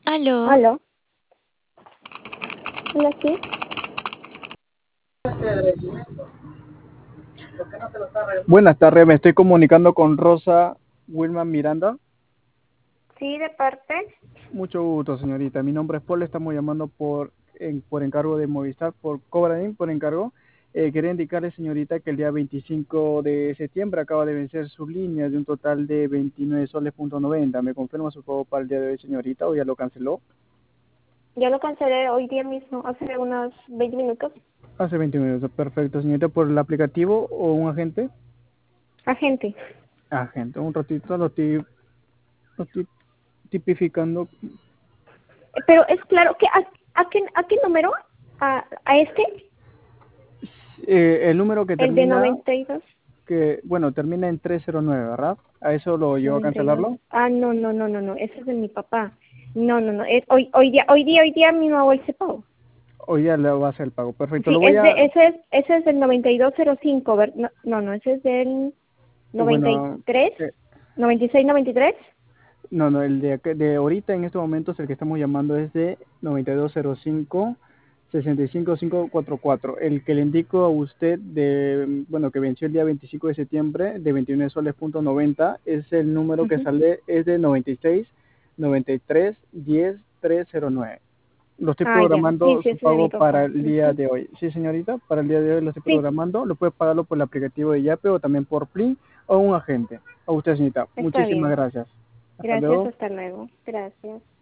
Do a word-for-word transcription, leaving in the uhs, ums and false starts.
Aló, ¿Aló? Hola, sí. Buenas tardes, me estoy comunicando con Rosa Wilman Miranda. Sí, de parte. Mucho gusto, señorita. Mi nombre es Paul, estamos llamando por, en- por encargo de Movistar, por Cobradim, por encargo. Eh, quería indicarle, señorita, que el día veinticinco de septiembre acaba de vencer su línea de un total de veintinueve soles punto noventa. ¿Me confirma su pago para el día de hoy, señorita, o ya lo canceló? Ya lo cancelé hoy día mismo, hace unos veinte minutos. Hace veinte minutos, perfecto, señorita. ¿Por el aplicativo o un agente? Agente. Agente, un ratito lo estoy, lo estoy tipificando. Eh, Pero es claro que a, a, qué, a qué número? ¿A, a este? Eh, el número que El de termina, noventa y dos. que bueno, termina en trescientos nueve, ¿verdad? ¿A eso lo llevo a noventa y dos. cancelarlo? Ah, no, no, no, no, no. Ese es de mi papá. No, no, no. Es, hoy, hoy día, hoy día, hoy día mi mamá se pagó. O ya le va a hacer el pago. Perfecto, Sí, lo voy es de, a, ese es, ese es del noventa y dos cero cinco, ¿ver? No, no, no, ese es del noventa y bueno, tres, eh, noventa y seis, noventa y tres. no, no, el de, ac- de ahorita en estos momentos el que estamos llamando es de noventa y dos cero cinco sesenta y cinco quinientos cuarenta y cuatro. El que le indico a usted de, bueno, que venció el día veinticinco de septiembre de veintinueve soles punto noventa, es el número que Ujú. sale, es de noventa y seis noventa y tres diez trescientos nueve. Lo estoy Ah, ya. Sí, programando sí, su ese es de pago mi para papá. el día Ujú. de hoy. Sí, señorita, para el día de hoy lo estoy Sí, programando. Lo puede pagarlo por el aplicativo de Yape o también por Plin o un agente. A usted, señorita. está Muchísimas bien. gracias. Hasta Gracias, luego. hasta luego. Gracias.